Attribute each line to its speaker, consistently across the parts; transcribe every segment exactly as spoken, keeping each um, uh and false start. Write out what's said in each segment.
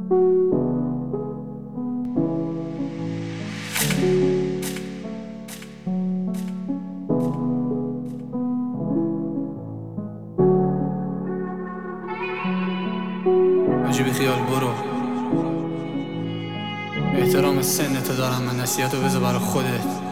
Speaker 1: حاجی بی خیال برو، احترام سنتو دارم من، نصیحتو بذار برا خودت.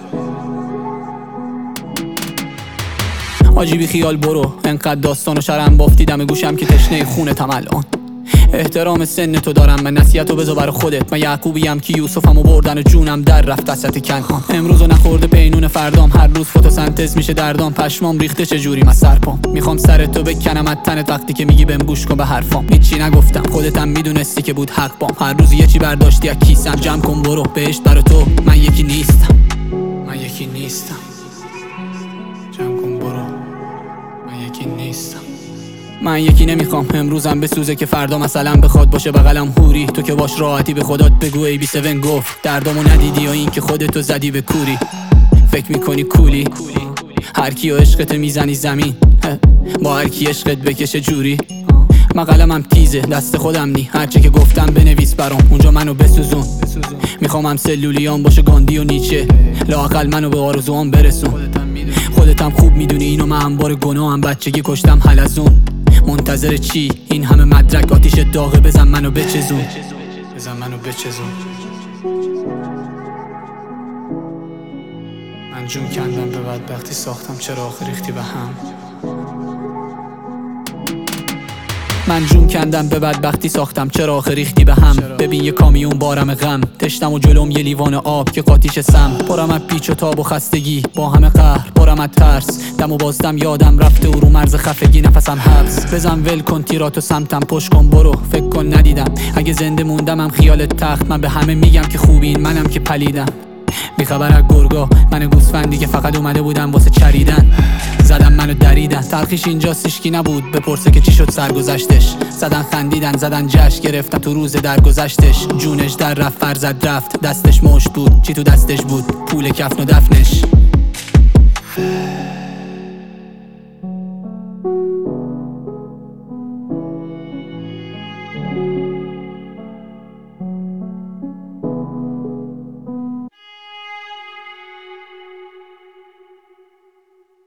Speaker 1: حاجی بی خیال برو، انقدر داستان و شرم بافتی دم گوشم که تشنه خونتم الان. احترام سنتو دارم من، نصیحتو بذار برا خودت. من یعقوبیم که یوسفمو بردن و جونم در رفت وسط کنعان. امروزو نخورده پینون فردام، هر روز فتوسنتز میشه دردام. پشمام ریخته چجوری من سرپام، میخوام سرتو بکنم از تنت وقتی که میگی بهم گوش کن به حرفام. هیچی نگفتم خودتم میدونستی که بود حق بام، هر روز یه چی برداشتی از کیسم. جمع کن برو بهشت برا تو، من یکی نیستم، من یکی نیستم. جمع کن برو، من یکی نیستم. من یکی نمیخوام امروزم بسوزه که فردا مثلا بخواد باشه بغلم هوری. تو که باش راحتی به خودت بگو ای بی سون گفت دردامو ندیدی یا این که خودتو زدی به کوری. فکر میکنی کولی، هر کیو عشقت میزنی زمین، با هر کی عشقت بکشه جوری. من قلمم تیزه دست خودم نی، هرچی که گفتم بنویس برام اونجا منو بسوزون. میخوام هم سلولیام باشه گاندی و نیچه، لااقل منو به آرزوام برسون. خودتم خوب میدونی اینو، من انبار گناهم بچگی کشتم حلزون. منتظر چی؟ این همه مدرک آتیش داغه، بزن منو بچزون، بزن منو بچزون. من جون کندم به بدبختی ساختم، چرا آخه ریختی به هم. من جون کندم به بدبختی ساختم، چرا آخه ریختی به هم. ببین یه کامیون بارم غم، تشتم و جلوم یه لیوان آب که قاطیش سم. پرم از پیچ و تاب و خستگی با همه قهر، پرم از ترس دم و بازدم یادم رفته و رو مرز خفگی نفسم حبس. بزن ول کن تیراتو سمتم، پشت کن برو، فکر کن ندیدم. اگه زنده موندم هم خیالت تخت، من به همه میگم که خوبین منم که پلیدم. بیخبر از گرگا من گوسفندی که فقط اومده بودم واسه چریدن. زدن منو دریدن، تلخیش اینجاست هیچکی نبود بپرسه که چی شد سرگذشتش. زدن خندیدن زدن جشن گرفتن تو روز درگذشتش. جونش در رفت فرزد رفت، دستش مشت بود چی تو دستش بود، پول کفن و دفنش.